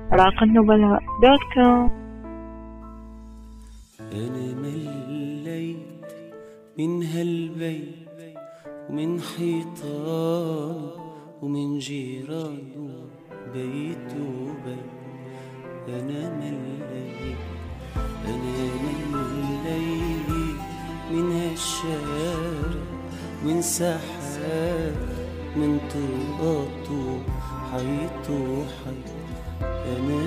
راق النبلاء دوت كوم. أنا مليت من هالبيت ومن حيطان ومن جيران بيت وبيت. أنا مليت من هالشارع من سحاب من طرقات وحيط وحيط. أنا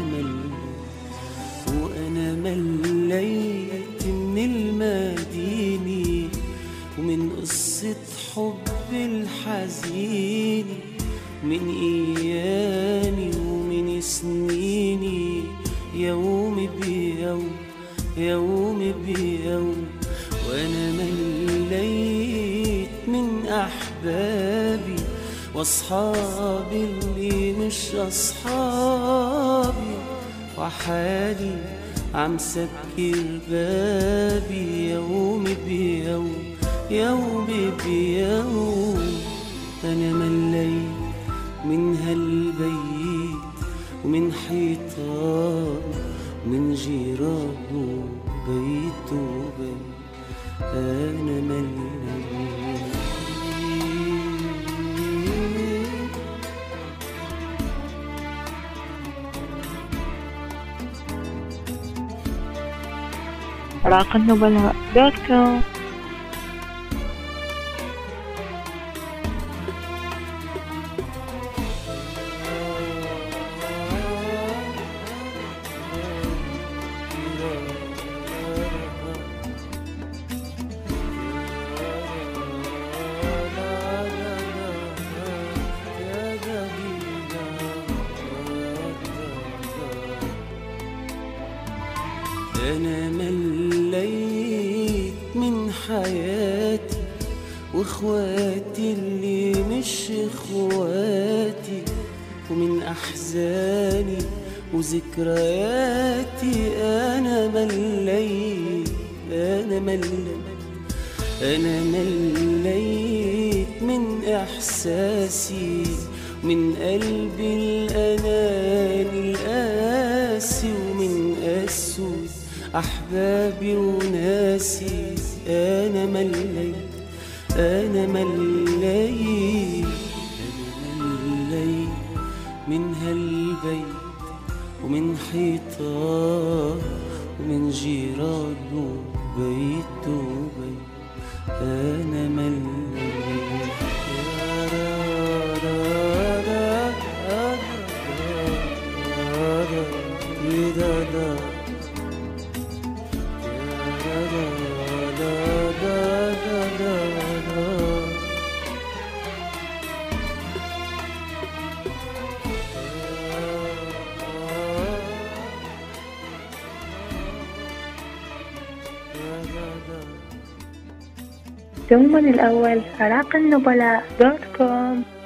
مليت من المدينة ومن قصة حب الحزين، من أيامي ومن سنيني، يوم بيوم يوم بيوم. وأنا مليت من أحبابي وأصحابي اللي مش أصحابي، وحالي عم سكر بابي يوم بيوم يوم بيوم. أنا مليت من هالبيت ومن حيطان من جيران بيت وبيت. أنا مليت. راق النبلاء دوت كوم. أنا مليت من حياتي وإخواتي اللي مش إخواتي، ومن أحزاني وذكرياتي. أنا مليت من إحساسي من قلبي الأناني القاسي، ومن أسود أحبابي وناسي. أنا مليت من هالبيت ومن حيطان ومن جيران بيت وبيت. أنا مليت. دوما الأول راق النبلاء دوت كوم.